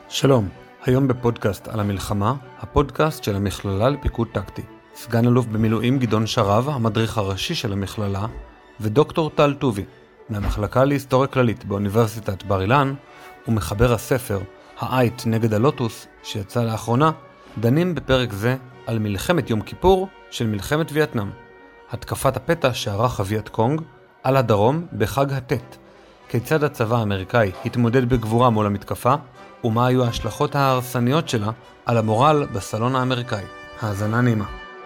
שלום, היום בפודקאסט על המלחמה, הפודקאסט של המכללה לפיקוד טקטי. סגן אלוף במילואים גדעון שרב, המדריך הראשי של המכללה, ודוקטור טל טובי, מהמחלקה להיסטוריה כללית באוניברסיטת בר אילן, ומחבר הספר העית נגד הלוטוס, שיצא לאחרונה, דנים בפרק זה על מלחמת יום כיפור של מלחמת וייטנאם. התקפת הפתע שערך הווייטקונג על הדרום בחג הטט. כיצד הצבא האמריקאי התמודד בגבורה מול המתקפה, ומה היו ההשלכות ההרסניות שלה על המורל בסלון האמריקאי. האזנה נעימה.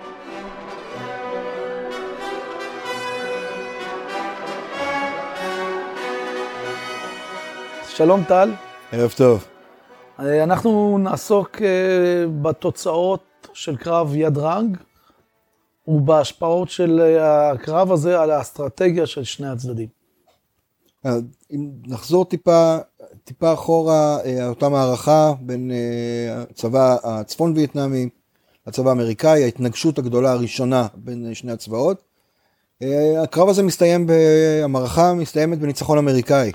שלום טל. ערב טוב. אנחנו נעסוק בתוצאות של קרב יד רנג, ובהשפעות של הקרב הזה על האסטרטגיה של שני הצדדים. אם נחזור טיפה אחורה, אותה מערכה בין הצבא הצפון וייטנאמי לצבא האמריקאי, ההתנגשות הגדולה הראשונה בין שני הצבאות. הקרב הזה המערכה מסתיימת בניצחון אמריקאי.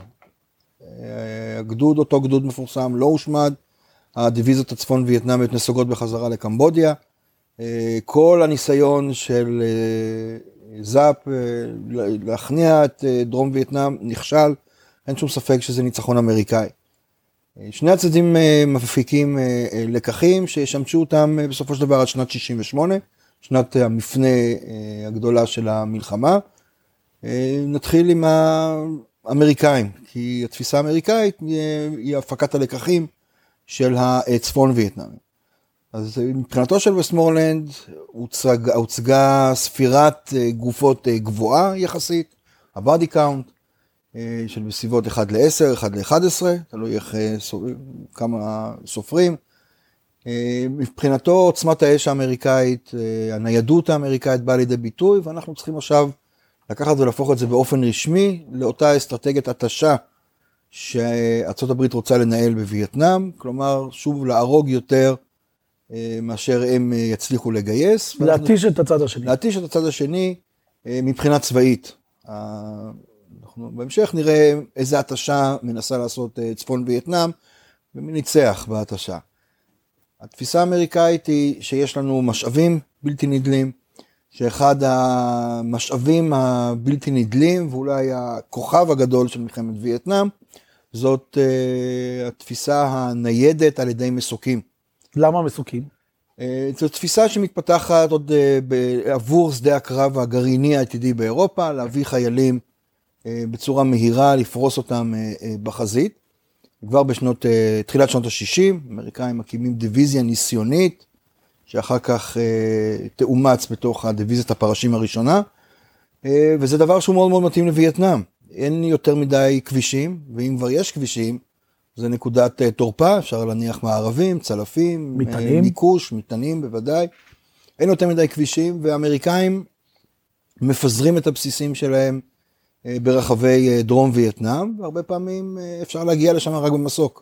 אותו גדוד מפורסם לא הושמד, הדיוויזיות הצפון וייטנאמיות נסוגות בחזרה לקמבודיה. כל הניסיון של זאפ להכניע את דרום וייטנאם נכשל, אין שום ספק שזה ניצחון אמריקאי. שני הצדדים מפיקים לקחים שישמשו אותם בסופו של דבר עד שנת 68, שנת המפנה הגדולה של המלחמה. נתחיל עם האמריקאים, כי התפיסה האמריקאית היא הפקת הלקחים של הצפון וייטנאם. אז מבחינתו של וסטמורלנד הוצגה ספירת גופות גבוהה יחסית, הבאדי קאונט של בסביבות 1 ל-10, 1 ל-11, תלוי כמה סופרים. מבחינתו עוצמת האש האמריקאית, הניידות האמריקאית באה לידי ביטוי, ואנחנו צריכים עכשיו לקחת ולהפוך את זה באופן רשמי לאותה אסטרטגיית התשה שארצות הברית רוצה לנהל בווייטנאם, כלומר שוב להרוג יותר מאשר הם יצליחו לגייס. להתיש את הצד השני. להתיש את הצד השני מבחינה צבאית. אנחנו בהמשך נראה איזה התשה מנסה לעשות צפון וייטנאם, ומי ניצח בהתשה. התפיסה האמריקאית היא שיש לנו משאבים בלתי נדלים, שאחד המשאבים הבלתי נדלים, ואולי הכוכב הגדול של מלחמת וייטנאם, זאת התפיסה הניידת על ידי מסוקים. למה מסוקים? זו תפיסה שמתפתחת עוד עבור שדה הקרב הגרעיני העתידי באירופה, להביא חיילים בצורה מהירה, לפרוס אותם בחזית. כבר תחילת שנות ה-60, אמריקאים מקימים דיוויזיה ניסיונית, שאחר כך תאומץ בתוך הדיוויזיית הפרשים הראשונה, וזה דבר שהוא מאוד מאוד מתאים לווייטנאם. אין יותר מדי כבישים, ואם כבר יש כבישים, זה נקודת תורפה, אפשר להניח מערבים, צלפים, מיקוש, מטענים בוודאי. אין יותר מדי כבישים, והאמריקאים מפזרים את הבסיסים שלהם ברחבי דרום וייטנאם, והרבה פעמים אפשר להגיע לשם רק במסוק,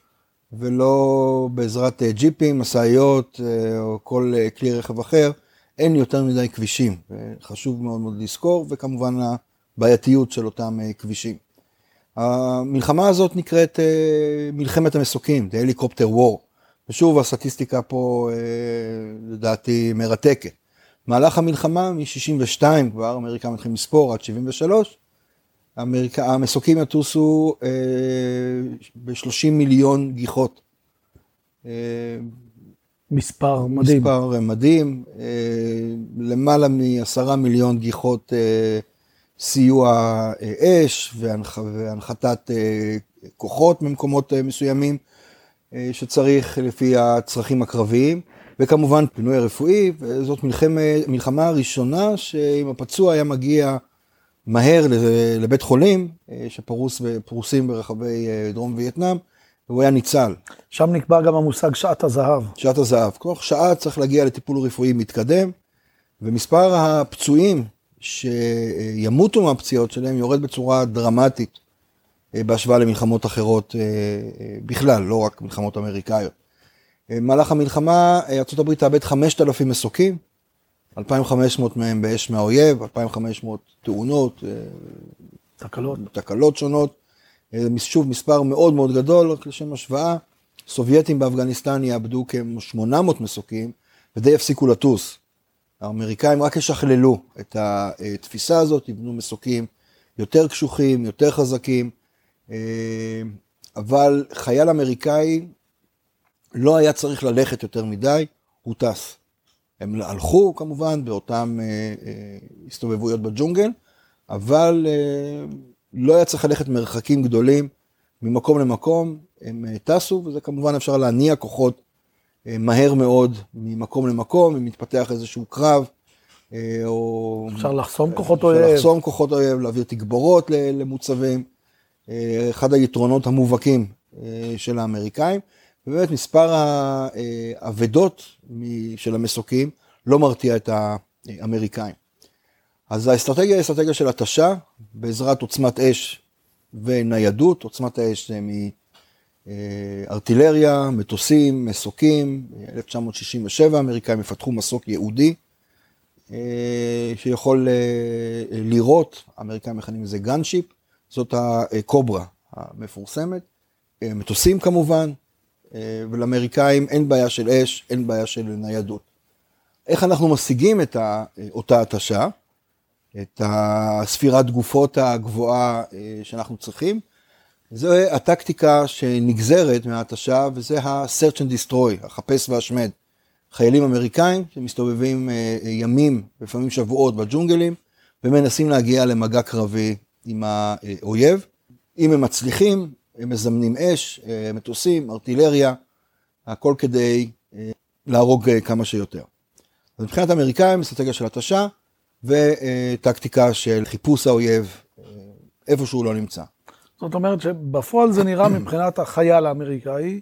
ולא בעזרת ג'יפים, מסעיות או כל כלי רכב אחר, אין יותר מדי כבישים. חשוב מאוד מאוד לזכור, וכמובן הבעייתיות של אותם כבישים. המלחמה הזאת נקראת מלחמת המסוקים, The Helicopter War, ושוב הסטטיסטיקה פה לדעתי מרתקת. מהלך המלחמה מ-62 כבר, אמריקה מתחילים לספור עד 73, המסוקים יטוסו ב-30 מיליון גיחות. מספר מדהים. מספר מדהים, למעלה מ10 מיליון גיחות סיוע אש והנחתת כוחות ממקומות מסוימים שצריך לפי הצרכים הקרביים, וכמובן פינוי הרפואי. וזאת מלחמה הראשונה שאם הפצוע היה מגיע מהר לבית חולים שפרוסים ברחבי דרום וייטנאם, והוא היה ניצל. שם נקבע גם המושג שעת הזהב. שעת הזהב. כל שעה צריך להגיע לטיפול רפואי מתקדם, ומספר הפצועים שימותו מהפציעות שלהם יורד בצורה דרמטית בהשוואה למלחמות אחרות בכלל, לא רק מלחמות אמריקאיות. במהלך המלחמה ארצות הברית תאבד 5,000 מסוקים, 2,500 מהם באש מהאויב, 2,500 תאונות, תקלות שונות. שוב מספר מאוד מאוד גדול, לשם השוואה, סובייטים באפגניסטן יאבדו כ-800 מסוקים, ודי יפסיקו לטוס. האמריקאים רק ישכללו את התפיסה הזאת, יבנו מסוקים יותר קשוחים, יותר חזקים, אבל חייל אמריקאי לא היה צריך ללכת יותר מדי, הוא טס. הם הלכו כמובן באותם הסתובבויות בג'ונגל, אבל לא היה צריך ללכת מרחקים גדולים ממקום למקום, הם טסו, וזה כמובן אפשר להניע כוחות מהר מאוד ממקום למקום, אם מתפתח איזשהו קרב, או... אפשר לחסום כוחות אויב. אפשר לחסום כוחות אויב, להעביר תגבורות למוצבים, אחד היתרונות המובהקים של האמריקאים, ובאמת מספר העבדות של המסוקים לא מרתיע את האמריקאים. אז האסטרטגיה היא אסטרטגיה של התשה, בעזרת עוצמת אש וניידות. עוצמת האש זה מארטילריה, מטוסים, מסוקים. 1967 האמריקאים יפתחו מסוק יהודי, שיכול לירות, האמריקאים מכנים לזה גנשיפ, זאת הקוברה המפורסמת. מטוסים כמובן, ולאמריקאים אין בעיה של אש, אין בעיה של ניידות. איך אנחנו משיגים את אותה התשה, את הספירת גופות הגבוהה שאנחנו צריכים? זו הטקטיקה שנגזרת מההתשה, וזה ה-search and destroy, החפש והשמד. חיילים אמריקאים שמסתובבים ימים, לפעמים שבועות בג'ונגלים, ומנסים להגיע למגע קרבי עם האויב. אם הם מצליחים, הם מזמנים אש, מטוסים, ארטילריה, הכל כדי להרוג כמה שיותר. אז מבחינת האמריקאים, אסטרטגיה של התשה, וטקטיקה של חיפוש האויב איפה שהוא לא נמצא. זאת אומרת שבפועל זה נראה מבחינת החייל האמריקאי,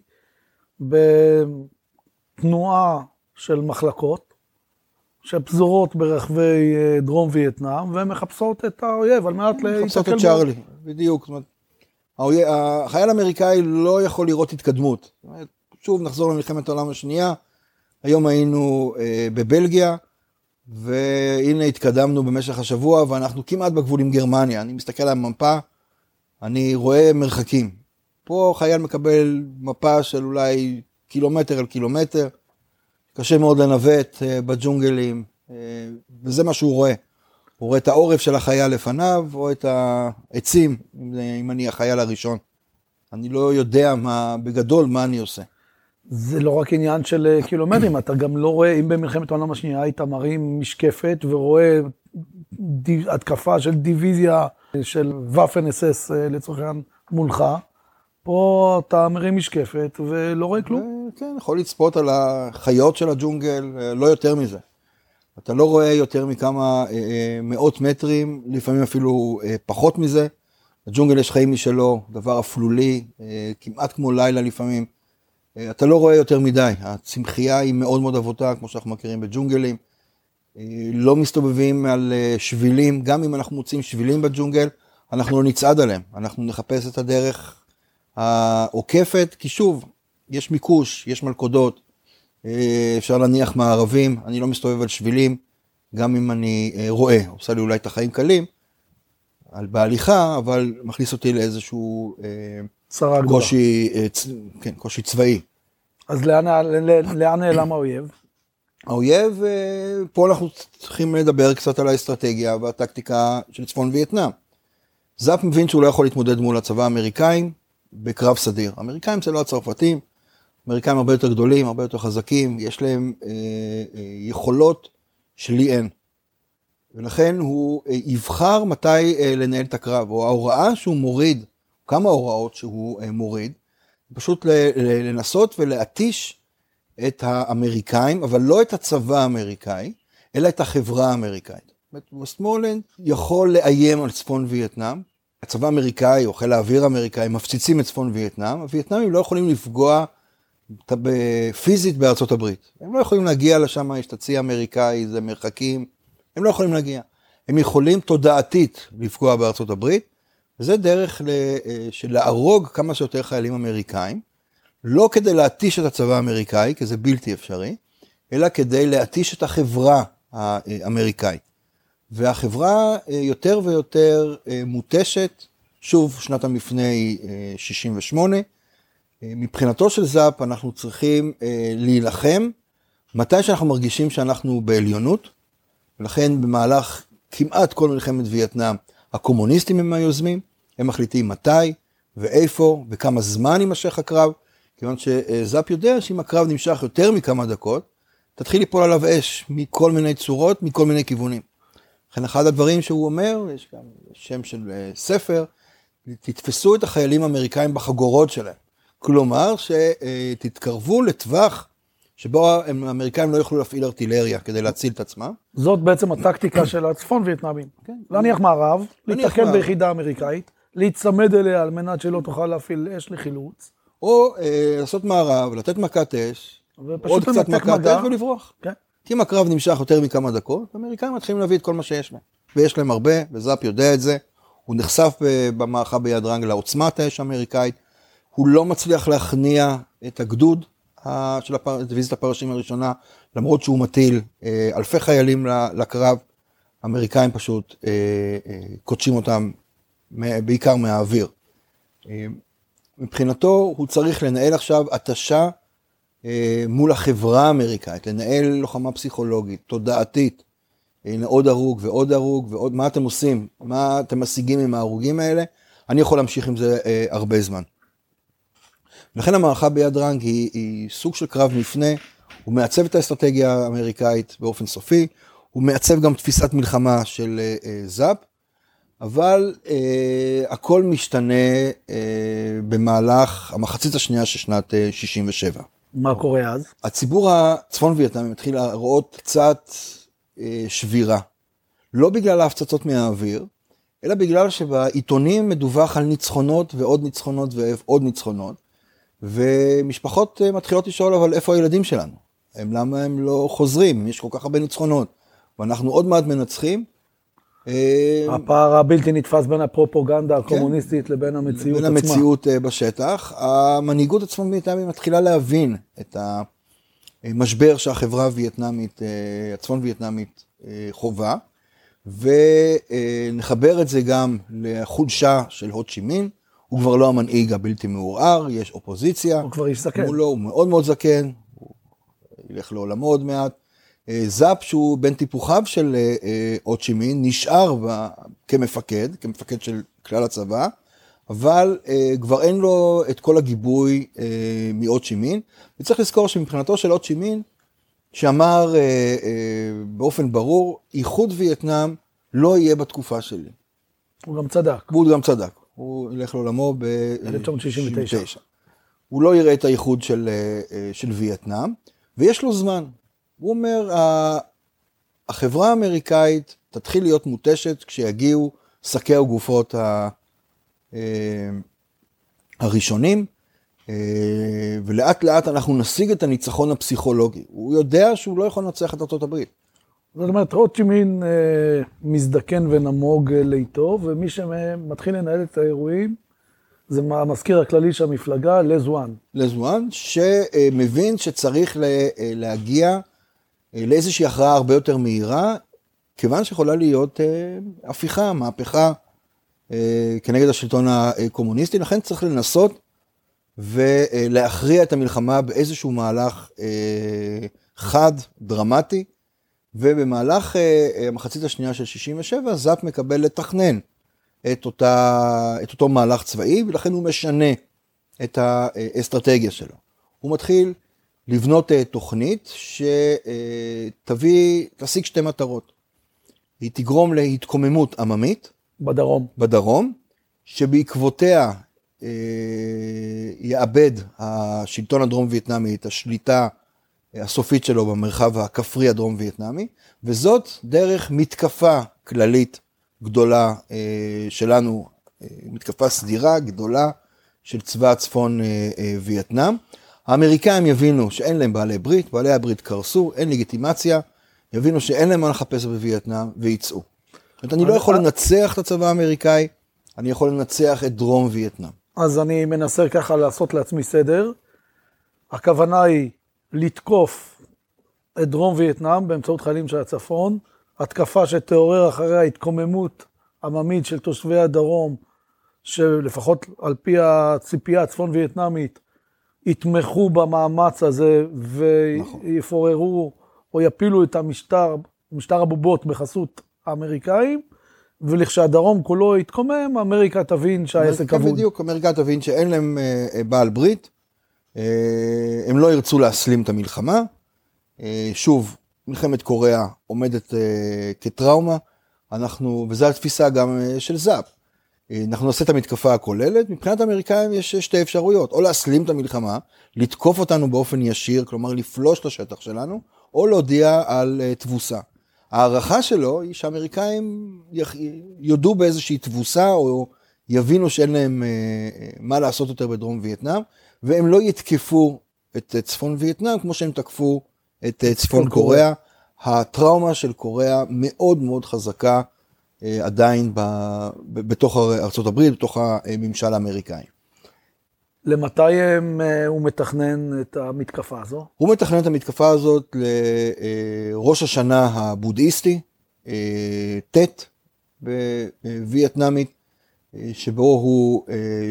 בתנועה של מחלקות, שפזורות ברחבי דרום וייטנאם, והן מחפשות את האויב על מנת להתקל בו. מחפשות את צ'רלי, בדיוק. החייל האמריקאי לא יכול לראות התקדמות. שוב נחזור למלחמת העולם השנייה, היום היינו בבלגיה, והנה התקדמנו במשך השבוע, ואנחנו כמעט בגבול עם גרמניה. אני מסתכל על המפה, אני רואה מרחקים. פה חייל מקבל מפה של אולי קילומטר על קילומטר, קשה מאוד לנווט בג'ונגלים, וזה מה שהוא רואה. הוא רואה את העורף של החייל לפניו, או את העצים, אם אני החייל הראשון. אני לא יודע בגדול מה אני עושה. זה לא רק עניין של קילומטרים, אתה גם לא רואה, אם במלחמת העולם השנייה היית מרים משקפת ורואה התקפה של דיוויזיה של וואפן אס-אס לצורך העניין מולך, פה אתה מרים משקפת ולא רואה כלום. כן, יכול לצפות על החיות של הג'ונגל, לא יותר מזה. אתה לא רואה יותר מכמה מאות מטרים, לפעמים אפילו פחות מזה. הג'ונגל יש חיים משלו, דבר אפלולי, כמעט כמו לילה לפעמים. אתה לא רואה יותר מדי, הצמחייה היא מאוד מאוד אבותה, כמו שאנחנו מכירים בג'ונגלים. לא מסתובבים על שבילים, גם אם אנחנו מוצאים שבילים בג'ונגל, אנחנו לא נצעד עליהם, אנחנו נחפש את הדרך העוקפת, כי שוב, יש מיקוש, יש מלכודות, אפשר להניח מערבים, אני לא מסתובב על שבילים, גם אם אני רואה, עושה לי אולי את החיים קלים, בהליכה, אבל מכניס אותי לאיזשהו קושי צבאי. אז לאן נעלם האויב? האויב, פה אנחנו צריכים לדבר קצת על האסטרטגיה והטקטיקה של צפון וייטנאם. זאפ מבין שהוא לא יכול להתמודד מול הצבא האמריקאים בקרב סדיר. האמריקאים זה לא הצרפתים, האמריקאים הרבה יותר גדולים, הרבה יותר חזקים, יש להם יכולות שלי אין. ולכן הוא יבחר מתי לנהל את הקרב, או ההוראה שהוא מוריד, כמה הוראות שהוא מוריד, פשוט לנסות ולהטיש את האמריקאים, אבל לא את הצבא האמריקאי, אלא את החברה האמריקאית. וסטמולנד יכול לאיים על צפון וייטנאם, הצבא האמריקאי או חיל האוויר האמריקאי מפציצים את צפון וייטנאם, הווייטנאמים לא יכולים לפגוע פיזית בארצות הברית. הם לא יכולים להגיע לשם, יש תציא אמריקאי, זה מרחקים, הם לא יכולים להגיע. הם יכולים תודעתית לפגוע בארצות הברית, וזה דרך של להרוג כמה שיותר חיילים אמריקאים, לא כדי להתיש את הצבא האמריקאי, כי זה בלתי אפשרי, אלא כדי להתיש את החברה האמריקאית. והחברה יותר ויותר מוטשת, שוב שנת המפנה היא 68, מבחינתו של זאפ אנחנו צריכים להילחם מתי שאנחנו מרגישים שאנחנו בעליונות, ולכן במהלך כמעט כל מלחמת וייטנאם, הקומוניסטים הם היוזמים, הם מחליטים מתי ואיפה וכמה זמן יימשך הקרב, כיוון שזאפ יודע שאם הקרב נמשך יותר מכמה דקות, תתחיל ליפול עליו אש מכל מיני צורות, מכל מיני כיוונים. לכן אחד הדברים שהוא אומר, יש גם שם של ספר, תתפסו את החיילים האמריקאים בחגורות שלהם. כלומר שתתקרבו לטווח שבו האמריקאים לא יוכלו להפעיל ארטילריה כדי להציל את עצמם. זאת בעצם הטקטיקה של הצפון וייטנאמים. להניח מערב, להתאחד ביחידה אמריקאית, להצמד אליה על מנת שלא תוכל להפעיל אש לחילוץ. או לעשות מערב, לתת מכת אש, עוד קצת מכת אש ולברוח. כי אם הקרב נמשך יותר מכמה דקות, האמריקאים מתחילים להביא את כל מה שיש להם. ויש להם הרבה, וזאפ יודע את זה. הוא נחשף במערכה ביד רנג לעוצמת האש האמריקאית. הוא לא מצליח להכניע את הגדוד של דיוויזיית הפרשים הראשונה, למרות שהוא מטיל אלפי חיילים לקרב. האמריקאים פשוט קודשים אותם בעיקר מהאוויר. מבחינתו הוא צריך לנהל עכשיו התשה מול החברה האמריקאית, לנהל לוחמה פסיכולוגית, תודעתית, הנה עוד הרוג ועוד הרוג ועוד, מה אתם עושים? מה אתם משיגים עם ההרוגים האלה? אני יכול להמשיך עם זה הרבה זמן. לכן המערכה ביד רנג היא סוג של קרב מפנה, הוא מעצב את האסטרטגיה האמריקאית באופן סופי, הוא מעצב גם תפיסת מלחמה של זאפ, אבל הכל משתנה במהלך המחצית השנייה של שנת 67. מה קורה אז? הציבור הצפון וייטנאמי מתחיל להראות קצת שבירה. לא בגלל ההפצצות מהאוויר, אלא בגלל שבעיתונים מדווח על ניצחונות ועוד ניצחונות ועוד ניצחונות, ומשפחות מתחילות לשאול אבל איפה הילדים שלנו? למה הם לא חוזרים? יש כל כך הרבה ניצחונות, ואנחנו עוד מעט מנצחים. הפער הבלתי נתפס בין הפרופוגנדה הקומוניסטית לבין המציאות עצמה. בין המציאות בשטח. המנהיגות הצפון וייטנאמית מתחילה להבין את המשבר שהחברה הווייטנאמית, הצפון וייטנאמית חובה, ונחבר את זה גם לחולשה של הו צ'י מין. הוא כבר לא המנהיג הבלתי מעורער, יש אופוזיציה. הוא כבר איש זקן. הוא מאוד מאוד זקן, הוא ילך לעולמו עוד מעט. זאפ שהוא בין טיפוחיו של הו צ'י מין, נשאר כמפקד של כלל הצבא, אבל כבר אין לו את כל הגיבוי מהו צ'י מין, וצריך לזכור שמבחינתו של הו צ'י מין, שאמר באופן ברור, איחוד וייטנאם לא יהיה בתקופה שלי. הוא גם צדק. והוא גם צדק. הוא ילך לעולמו ב-1969. הוא לא יראה את האיחוד של וייטנאם, ויש לו זמן. הוא אומר, החברה האמריקאית תתחיל להיות מוטשת כשיגיעו שקי הגופות הראשונים, ולאט לאט אנחנו נשיג את הניצחון הפסיכולוגי. הוא יודע שהוא לא יכול לנצח את ארצות הברית. זאת אומרת, הו צ'י מין מזדקן ונמוג לאיתו, ומי שמתחיל לנהל את האירועים, זה המזכיר הכללי של המפלגה, לזואן. לזואן, שמבין שצריך להגיע לאיזושהי הכרעה הרבה יותר מהירה, כיוון שיכולה להיות הפיכה, מהפכה כנגד השלטון הקומוניסטי, לכן צריך לנסות ולהכריע את המלחמה באיזשהו מהלך חד, דרמטי, ובמהלך המחצית השנייה של 67, זאפ מקבל לתכנן את אותו מהלך צבאי, ולכן הוא משנה את האסטרטגיה שלו. הוא מתחיל לבנות תוכנית תשיג שתי מטרות. היא תגרום להתקוממות עממית. בדרום, שבעקבותיה יאבד השלטון הדרום וייטנאמי את השליטה הסופית שלו במרחב הכפרי הדרום וייטנאמי, וזאת דרך מתקפה כללית גדולה שלנו, מתקפה סדירה גדולה של צבא הצפון וייטנאם. האמריקאים יבינו שאין להם בעלי ברית, בעלי הברית קרסו, אין לגיטימציה, יבינו שאין להם מה לחפש בווייטנאם ויצאו. אני לא יכול לנצח את הצבא האמריקאי, אני יכול לנצח את דרום וייטנאם. אז אני מנסה ככה לעשות לעצמי סדר. הכוונה היא לתקוף את דרום וייטנאם באמצעות חיילים של הצפון, התקפה שתעורר אחריה התקוממות עממית של תושבי הדרום, שלפחות על פי הציפייה הצפון וייטנאמית, יתמכו במאמץ הזה ויפוררו או יפילו את משטר הבובות בחסות האמריקאים, ולכשהדרום כולו יתקומם, אמריקה תבין שהעסק אבוד. בדיוק, אמריקה תבין שאין להם בעל ברית, הם לא ירצו להסלים את המלחמה. שוב, מלחמת קוריאה עומדת כטראומה, וזו התפיסה גם של זאפ. אנחנו נעשה את המתקפה הכוללת, מבחינת האמריקאים יש שתי אפשרויות, או להסלים את המלחמה, לתקוף אותנו באופן ישיר, כלומר לפלוש לשטח שלנו, או להודיע על תבוסה. הערכה שלו היא שהאמריקאים יודו באיזושהי תבוסה, או יבינו שאין להם מה לעשות יותר בדרום וייטנאם, והם לא יתקפו את צפון וייטנאם, כמו שהם תקפו את צפון קוריאה. הטראומה של קוריאה מאוד מאוד חזקה, עדיין בתוך ארצות הברית, בתוך הממשל האמריקאי. למתי הוא מתכנן את המתקפה הזו? הוא מתכנן את המתקפה הזאת לראש השנה הבודהיסטי, טט בווייטנאמית, שבו הוא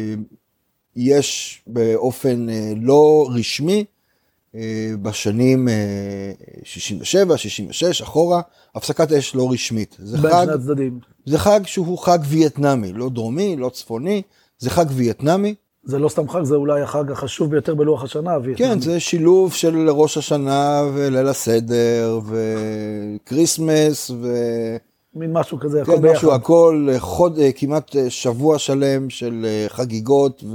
יש באופן לא רשמי, בשנים 67, 66, אחורה, הפסקת אש לא רשמית. בין שני הצדדים. זה חג שהוא חג וייטנאמי, לא דרומי, לא צפוני, זה חג וייטנאמי. זה לא סתם חג, זה אולי החג החשוב ביותר בלוח השנה. כן, זה שילוב של ראש השנה וליל הסדר וקריסמס מין משהו כזה, הכל ביחד. כן, משהו הכל, כמעט שבוע שלם של חגיגות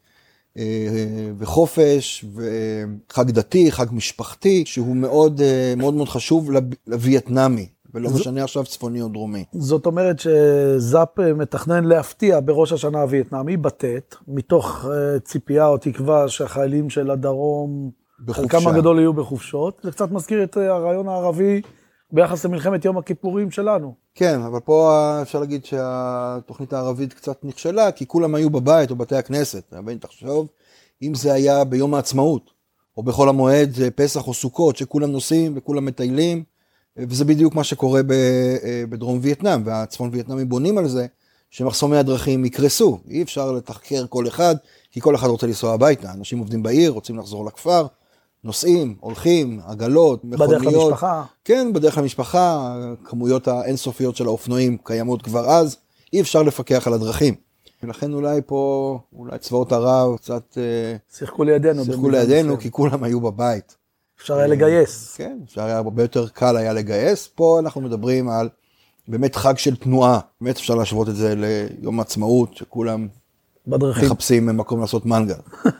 וחופש, וחג דתי, חג משפחתי, שהוא מאוד מאוד מאוד חשוב לווייטנאמי, ולא משנה עכשיו צפוני או דרומי. זאת אומרת שזאפ מתכנן להפתיע בראש השנה הווייטנאמי, בטט, מתוך ציפייה או תקווה שהחיילים של הדרום, חלקם הגדול יהיו בחופשות. זה קצת מזכיר את הרעיון הערבי ביחס למלחמת יום הכיפורים שלנו. כן, אבל פה אפשר להגיד שהתוכנית הערבית קצת נכשלה, כי כולם היו בבית או בתי הכנסת. אבל תחשוב, אם זה היה ביום העצמאות, או בכל המועד פסח או סוכות, שכולם נוסעים וכולם מטיילים, וזה בדיוק מה שקורה בדרום וייטנאם, והצפון וייטנאמים בונים על זה, שמחסומי הדרכים יקרסו. אי אפשר לתחקר כל אחד, כי כל אחד רוצה לנסוע הביתה. אנשים עובדים בעיר, רוצים לחזור לכפר, נוסעים, הולכים, עגלות, מכוניות. בדרך למשפחה. כן, בדרך למשפחה, כמויות האינסופיות של האופנועים קיימות כבר אז, אי אפשר לפקח על הדרכים. ולכן אולי פה, אולי צבאות ערב קצת שיחקו לידינו, כי כולם היו בבית. אפשר היה לגייס. כן, אפשר היה הרבה יותר קל היה לגייס. פה אנחנו מדברים על באמת חג של תנועה. באמת אפשר להשוות את זה ליום העצמאות, שכולם בדרכים מחפשים מקום לעשות מנגל.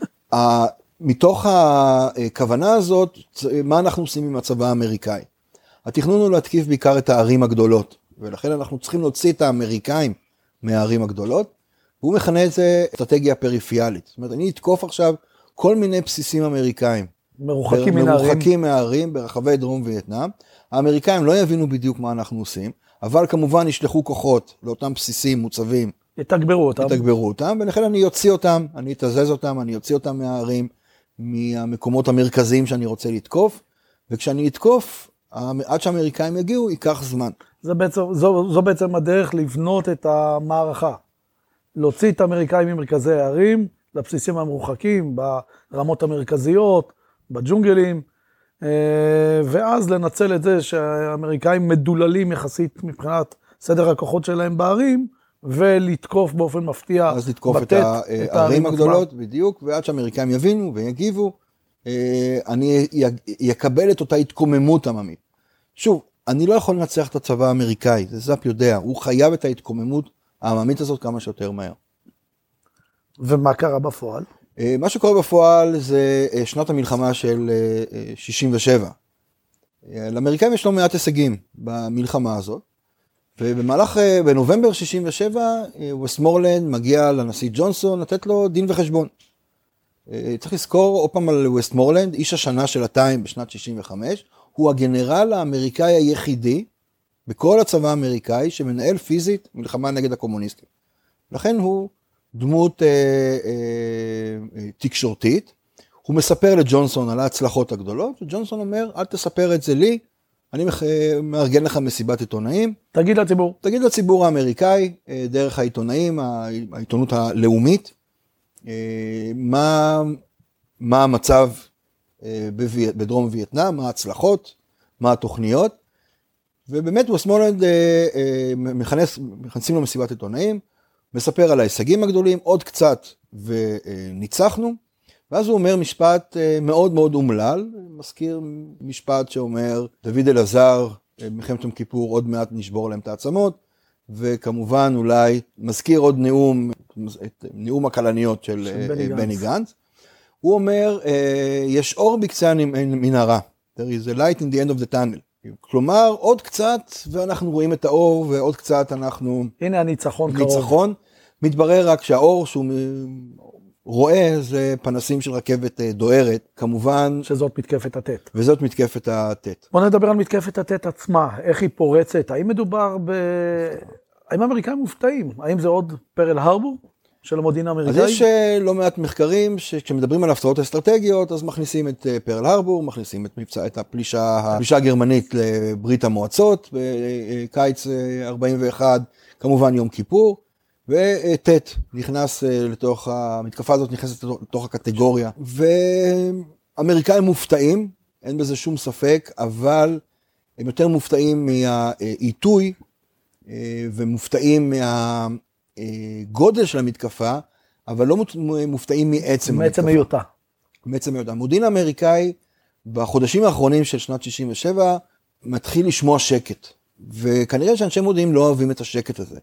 מתוך הכוונה הזאת, מה אנחנו עושים עם הצבא האמריקאי? התכנון הוא להתקיף בעיקר את הערים הגדולות, ולכן אנחנו צריכים להוציא את האמריקאים מהערים הגדולות, והוא מכנה את זה אסטרטגיה פריפיאלית. זאת אומרת, אני אתקוף עכשיו כל מיני בסיסים אמריקאים. מרוחקים מהערים ברחבי דרום וייטנאם. האמריקאים לא יבינו בדיוק מה אנחנו עושים, אבל כמובן ישלחו כוחות לאותם בסיסים מוצבים. יתגברו אותם, ולכן אני אוציא אותם, אני אתזז אותם, אני אוציא אותם מהערים, מהמקומות המרכזיים שאני רוצה לתקוף, וכשאני אתקוף, עד שהאמריקאים יגיעו, ייקח זמן. זו בעצם הדרך לבנות את המערכה. להוציא את האמריקאים ממרכזי הערים, לבסיסים המרוחקים, ברמות המרכזיות, בג'ונגלים, ואז לנצל את זה שהאמריקאים מדוללים יחסית מבחינת סדר הכוחות שלהם בערים, ולתקוף באופן מפתיע. אז לתקוף את הערים הגדולות, בדיוק, ועד שהאמריקאים יבינו ויגיבו, אני יקבל את אותה התקוממות עממית. שוב, אני לא יכול לנצח את הצבא האמריקאי, זה זאפ יודע, הוא חייב את ההתקוממות העממית הזאת כמה שיותר מהר. ומה קרה בפועל? מה שקורה בפועל זה שנת המלחמה של 67. לאמריקאים יש לא מעט הישגים במלחמה הזאת, בנובמבר 67, ווסטמורלנד מגיע לנשיא ג'ונסון לתת לו דין וחשבון. צריך לזכור עוד פעם על ווסטמורלנד, איש השנה של הטיים בשנת 65, הוא הגנרל האמריקאי היחידי בכל הצבא האמריקאי שמנהל פיזית מלחמה נגד הקומוניסטים. לכן הוא דמות תקשורתית, הוא מספר לג'ונסון על ההצלחות הגדולות, וג'ונסון אומר, אל תספר את זה לי, אני מארגן לך מסיבת עיתונאים. תגיד לציבור. תגיד לציבור האמריקאי, דרך העיתונאים, העיתונות הלאומית, מה מה המצב בדרום וייטנאם, מה ההצלחות, מה התוכניות, ובאמת וסטמורלנד מכנסים לו מסיבת עיתונאים, מספר על ההישגים הגדולים, עוד קצת וניצחנו, ואז הוא אומר משפט מאוד מאוד אומלל, מזכיר משפט שאומר, דוד אלעזר, מלחמת יום כיפור, עוד מעט נשבור להם את העצמות, וכמובן אולי מזכיר עוד נאום, את נאום הכלניות של בני גנץ. הוא אומר, יש אור בקצה המנהרה, there is a light in the end of the tunnel. כלומר, עוד קצת ואנחנו רואים את האור, ועוד קצת אנחנו... הנה הניצחון קרוב. ניצחון. מתברר רק שהאור שהוא רואה זה פנסים של רכבת דוהרת, כמובן... שזאת מתקפת הטט. וזאת מתקפת הטט. בוא נדבר על מתקפת הטט עצמה, איך היא פורצת, האם מדובר האם האמריקאים מופתעים? האם זה עוד פרל הרבור של המודיעין האמריקאי? אז יש לא מעט מחקרים שכשמדברים על הפצעות אסטרטגיות, אז מכניסים את פרל הרבור, מכניסים את הפלישה הגרמנית לברית המועצות, בקיץ 41, כמובן יום כיפור, וטט נכנס לתוך, המתקפה הזאת נכנסת לתוך הקטגוריה, ואמריקאים מופתעים, אין בזה שום ספק, אבל הם יותר מופתעים מהעיתוי, ומופתעים מהגודל של המתקפה, אבל לא מופתעים מעצם היותה. מעצם היותה. המודיעין האמריקאי בחודשים האחרונים של שנת 67 מתחיל לשמוע שקט, וכנראה שאנשי מודיעין לא אוהבים את השקט הזה.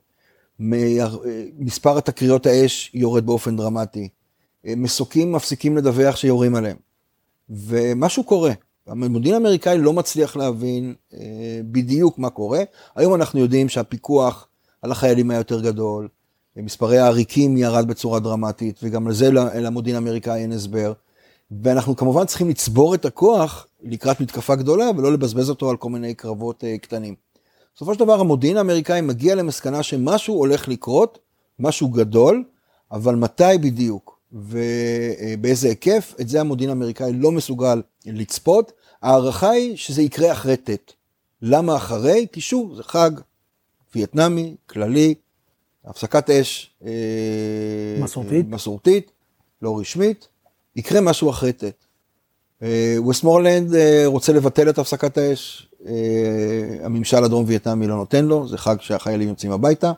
מספר התקריות האש יורד באופן דרמטי, מסוקים מפסיקים לדווח שיורים עליהם, ומשהו קורה. המודיעין האמריקאי לא מצליח להבין בדיוק מה קורה. היום אנחנו יודעים שהפיקוח על החיילים היה יותר גדול, מספרי העריקים ירד בצורה דרמטית, וגם לזה למודיעין האמריקאי אין הסבר, ואנחנו כמובן צריכים לצבור את הכוח לקראת מתקפה גדולה, ולא לבזבז אותו על כל מיני קרבות קטנים. בסופו של דבר המודיעין האמריקאי מגיע למסקנה שמשהו הולך לקרות, משהו גדול, אבל מתי בדיוק ובאיזה היקף, את זה המודיעין האמריקאי לא מסוגל לצפות. הערכה היא שזה יקרה אחרי טט. למה אחרי? כי שוב, זה חג וייטנאמי, כללי, הפסקת אש מסורתית, לא רשמית, יקרה משהו אחרי טט. וסטמורלנד רוצה לבטל את הפסקת האש, הממשל הדרום וייטנאמי לא נותן לו, זה חג שהחיילים יוצאים הביתה,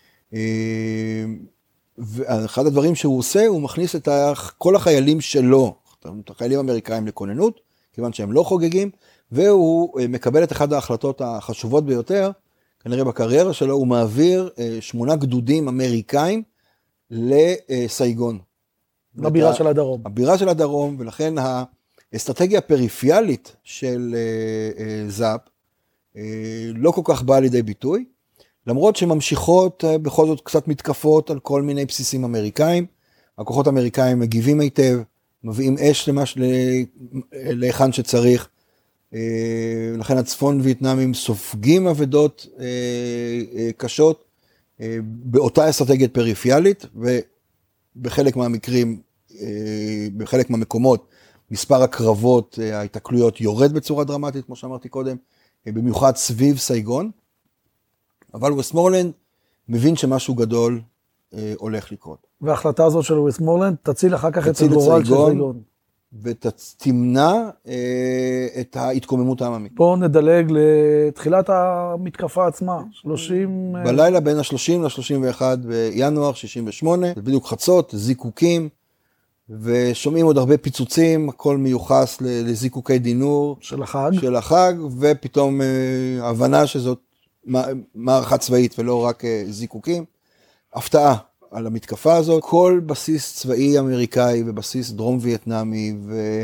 ואחד הדברים שהוא עושה, הוא מכניס את כל החיילים שלו, את החיילים האמריקאים לכוננות, כיוון שהם לא חוגגים, והוא מקבל את אחת ההחלטות החשובות ביותר, כנראה בקריירה שלו, הוא מעביר 8 גדודים אמריקאים לסייגון. בבירה של הדרום. הבירה של הדרום, ולכן האסטרטגיה הפריפיאלית של זאפ לא כל כך באה לידי ביטוי, למרות שממשיכות בכל זאת קצת מתקפות על כל מיני בסיסים אמריקאים, הכוחות האמריקאים מגיבים היטב, מביאים אש להיכן שצריך, לכן הצפון וייטנאמים סופגים עבדות קשות, באותה אסטרטגיית פריפיאלית, ובחלק מהמקרים, בחלק מהמקומות, מספר הקרבות, ההתקלויות יורד בצורה דרמטית, כמו שאמרתי קודם, במיוחד סביב סייגון, אבל וסטמורלנד מבין שמשהו גדול הולך לקרות. וההחלטה הזאת של וסטמורלנד תציל אחר כך את הגורל של סייגון. ותמנע את ההתקוממות העממית. בואו נדלג לתחילת המתקפה עצמה, 30... בלילה בין ה-30 ל-31 בינואר 68, זה בדיוק חצות, זיקוקים, ושומעים עוד הרבה פיצוצים, הכל מיוחס לזיקוקי דינור. של החג, ופתאום הבנה שזאת מערכה צבאית ולא רק זיקוקים. הפתעה על המתקפה הזאת, כל בסיס צבאי אמריקאי ובסיס דרום וייטנאמי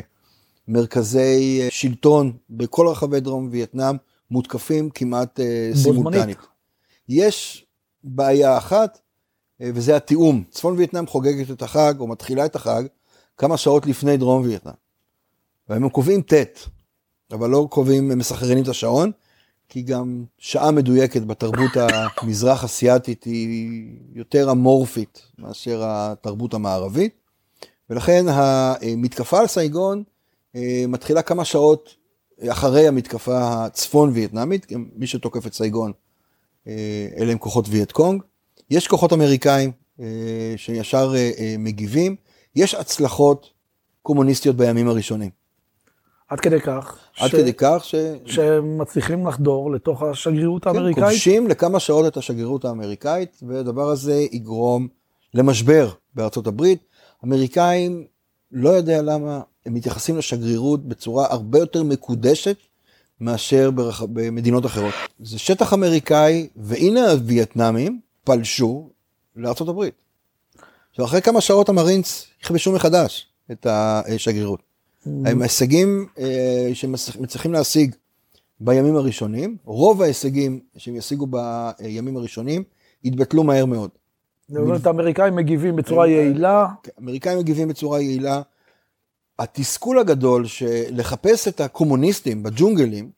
ומרכזי שלטון בכל רחבי דרום וייטנאם מותקפים כמעט סימולטנית. יש בעיה אחת, וזה התיאום. צפון וייטנאם חוגגת את החג או מתחילה את החג כמה שעות לפני דרום וייטנאם. והם קובעים טט, אבל לא קובעים, הם מסחררים את השעון, כי גם שעה מדויקת בתרבות המזרח אסיאטית היא יותר אמורפית מאשר התרבות המערבית, ולכן המתקפה על סייגון מתחילה כמה שעות אחרי המתקפה הצפון וייטנאמית, מי שתוקף את סייגון אלה הם כוחות וייטקונג, יש כוחות אמריקאים שישר מגיבים, יש הצלחות קומוניסטיות בימים הראשונים. עד כדי כך. עד כדי כך שמצליחים לחדור לתוך השגרירות האמריקאית. כובשים לכמה שעות את השגרירות האמריקאית, והדבר הזה יגרום למשבר בארצות הברית. אמריקאים, לא יודע למה, הם מתייחסים לשגרירות בצורה הרבה יותר מקודשת, מאשר במדינות אחרות. זה שטח אמריקאי, והנה הווייטנאמים פלשו לארצות הברית. אחרי כמה שעות המרינס יכבשו מחדש את השגרירות. הם הישגים שמצליחים להשיג בימים הראשונים, רוב ההישגים שהם ישיגו בימים הראשונים, יתבטלו מהר מאוד. זאת אומרת, האמריקאים מגיבים בצורה יעילה. האמריקאים מגיבים בצורה יעילה. התסכול הגדול שלחפש את הקומוניסטים בג'ונגלים,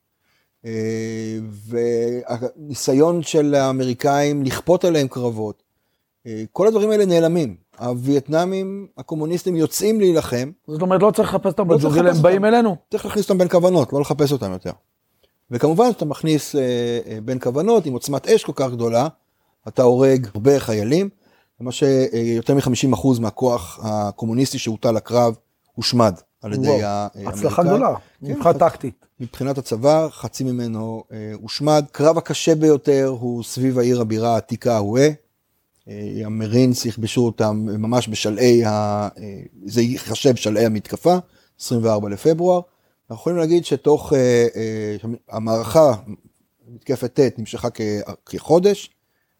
והניסיון של האמריקאים לכפות עליהם קרבות, כל הדברים האלה נעלמים. הווייטנאמים, הקומוניסטים יוצאים להילחם. זאת אומרת, לא צריך לחפש אותם בג'ונגל, הם באים אלינו? צריך להכניס אותם בין כוונות, לא לחפש אותם יותר. וכמובן, אתה מכניס בין כוונות, עם עוצמת אש כל כך גדולה, אתה הורג הרבה חיילים, מה שיותר מ-50% מהכוח הקומוניסטי שהוטל לקרב, הושמד על ידי האמריקאים. הצלחה גדולה, מבחינה טקטית. מבחינת הצבא, חצי ממנו הושמד. קרב הקשה ביותר הוא סביב העיר הבירה העתיקה הווה. המרינס יכבשו אותם ממש בשלעי, זה יחשב שלעי המתקפה, 24 לפברואר. אנחנו יכולים להגיד שתוך המערכה, מתקפת ט' נמשכה כחודש,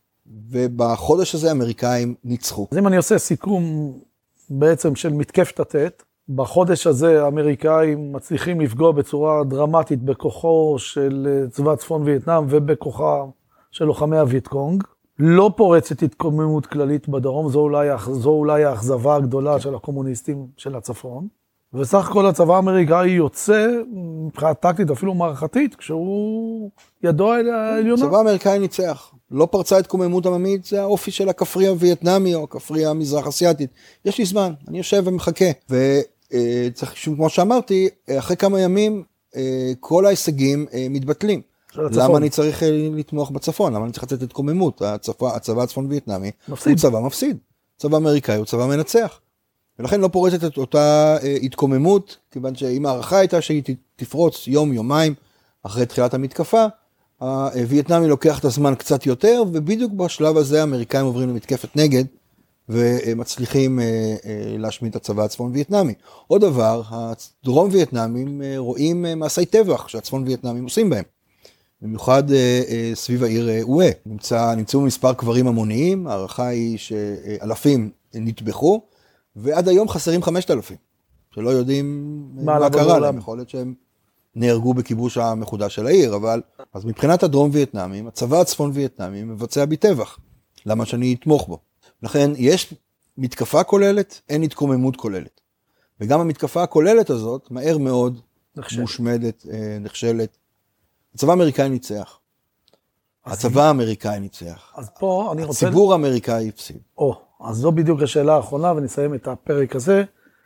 ובחודש הזה האמריקאים ניצחו. אז אם אני עושה סיכום בעצם של מתקפת הט', בחודש הזה האמריקאים מצליחים לפגוע בצורה דרמטית בכוחו של צבא צפון וייטנאם ובכוחה של לוחמי הווייטקונג. לא פורצת התקוממות כללית בדרום, זו אולי האכזבה הגדולה של הקומוניסטים של הצפון. וסך הכל הצבא האמריקאי יוצא מבחינה טקטית, אפילו מערכתית, כשהוא ידו העליונה. הצבא האמריקאי ניצח. לא פרצה התקוממות עממית, זה האופי של הכפרי הווייטנאמי או הכפרי המזרח אסיאטית. יש לי זמן, אני יושב ומחכה. וצריך, כמו שאמרתי, אחרי כמה ימים כל ההישגים מתבטלים. למה אני צריך לתמוך בצפון? למה אני צריך לתת התקוממות? הצבא הצפון וייטנאמי הוא צבא מפסיד. צבא אמריקאי הוא צבא מנצח. ולכן לא פורצת את אותה התקוממות, כיוון שאם הערכה הייתה שהיא תפרוץ יום-יומיים אחרי תחילת המתקפה, הווייטנאמי לוקח את הזמן קצת יותר, ובדיוק בשלב הזה האמריקאים עוברים למתקפת נגד, ומצליחים להשמיד את הצבא הצפון וייטנאמי. עוד דבר, הדרום וייטנאמים רואים מעשי טבח שהצפון וייטנאמים עושים בהם. במיוחד סביב העיר ווה. נמצאו מספר קברים המוניים, הערכה היא שאלפים נטבחו, ועד היום חסרים 5,000, שלא יודעים מה קרה להם. יכול להיות שהם נהרגו בכיבוש המחודש של העיר, אבל אז מבחינת הדרום וייטנאמים, הצבא הצפון וייטנאמי מבצע בי טבח. למה שאני אתמוך בו? לכן יש מתקפה כוללת, אין התקוממות כוללת. וגם המתקפה הכוללת הזאת, מהר מאוד, מושמדת, נכשלת. הצבא האמריקאי ניצח. הצבא האמריקאי ניצח. אז פה אני רוצה... הציבור האמריקאי הפסיד. אז זו בדיוק השאלה האחרונה, ונסיים את הפרק הזה.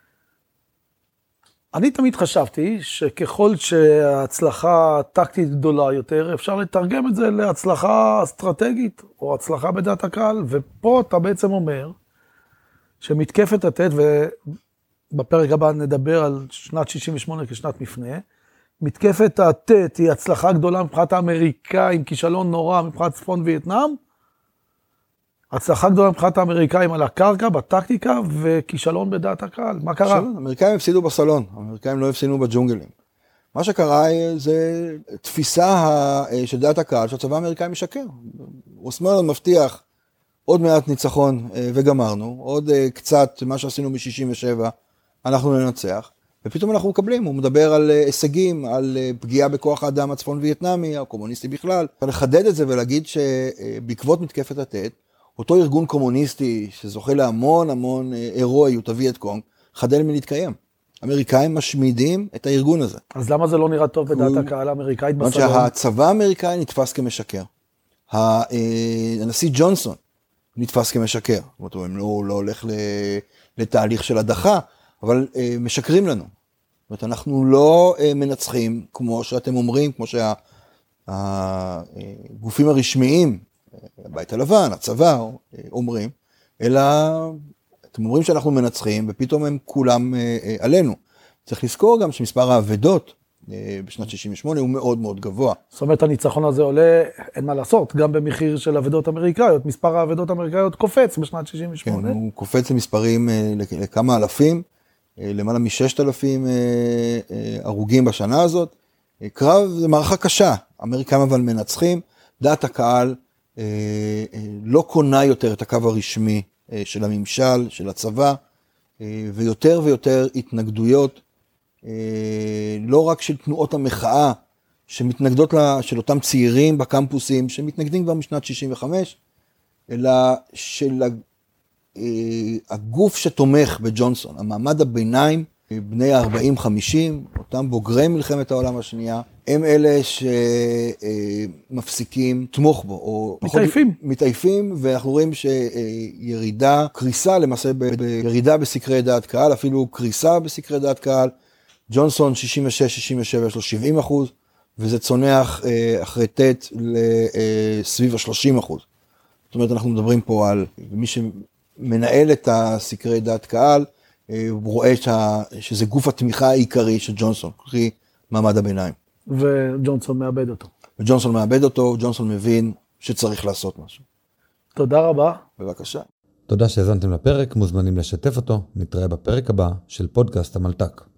אני תמיד חשבתי שככל שההצלחה טקטית גדולה יותר, אפשר לתרגם את זה להצלחה אסטרטגית, או הצלחה בדעת הקהל, ופה אתה בעצם אומר, שמתקפת הט' ובפרק הבא נדבר על שנת 68 כשנת מפנה, מתקפת הט' היא הצלחה גדולה מבחינת האמריקאים, כישלון נורא מבחינת צפון וייטנאם, הצלחה גדולה מבחינת האמריקאים על הקרקע, בטקטיקה, וכישלון בדעת הקהל. מה קרה? האמריקאים הפסידו בסלון, האמריקאים לא הפסידו בג'ונגלים. מה שקרה זה תפיסה של דעת הקהל שהצבא האמריקאי משקר. אוסמרלנד מבטיח עוד מעט ניצחון וגמרנו, עוד קצת מה שעשינו מ-67 אנחנו ננצח, ופתאום אנחנו מקבלים, הוא מדבר על הישגים, על פגיעה בכוח האדם הצפון וייטנאמי, הקומוניסטי בכלל. צריך לחדד את זה ולהגיד שבעקבות מתקפת הט' אותו ארגון קומוניסטי שזוכה להמון הירואיות, הווייטקונג, חדל מלהתקיים. האמריקאים משמידים את הארגון הזה. אז למה זה לא נראה טוב בדעת הקהל האמריקאית בסלון? שהצבא האמריקאי נתפס כמשקר. הנשיא ג'ונסון נתפס כמשקר. זאת אומרת, הוא לא הולך לתהליך של הדחה, אבל משקרים לנו. זאת אומרת, אנחנו לא מנצחים, כמו שאתם אומרים, כמו שהגופים הרשמיים, הבית הלבן, הצבא, אומרים, אלא אתם אומרים שאנחנו מנצחים, ופתאום הם כולם עלינו. צריך לזכור גם שמספר האבדות בשנת 68 הוא מאוד מאוד גבוה. זאת אומרת, הניצחון הזה עולה, אין מה לעשות, גם במחיר של אבדות אמריקאיות. מספר האבדות האמריקאיות קופץ בשנת 68. כן, הוא קופץ למספרים לכמה אלפים, למעלה מ-6,000 הרוגים בשנה הזאת. קרב זה מערכה קשה, האמריקאים אבל מנצחים, דעת הקהל לא קונה יותר את הקו הרשמי של הממשל, של הצבא, ויותר ויותר התנגדויות, לא רק של תנועות המחאה, שמתנגדות של אותם צעירים בקמפוסים, שמתנגדים כבר משנת 65, אלא של הגוף שתומך בג'ונסון, המעמד הביניים, בני ה-40-50, אותם בוגרי מלחמת העולם השנייה, הם אלה שמפסיקים תמוך בו, או מתעייפים, ואנחנו רואים שירידה, קריסה למעשה בירידה בסקרי דעת קהל, אפילו קריסה בסקרי דעת קהל, ג'ונסון 66-67 יש לו 70%, וזה צונח אחרי תת לסביב ה-30%. זאת אומרת, אנחנו מדברים פה על מי שמנהל את הסקרי דעת קהל, הוא רואה שזה גוף התמיכה העיקרי של ג'ונסון, קרי מעמד הביניים. וג'ונסון מאבד אותו. ג'ונסון מבין שצריך לעשות משהו. תודה רבה. בבקשה. תודה שהזנתם לפרק, מוזמנים לשתף אותו, נתראה בפרק הבא של פודקאסט המלתק.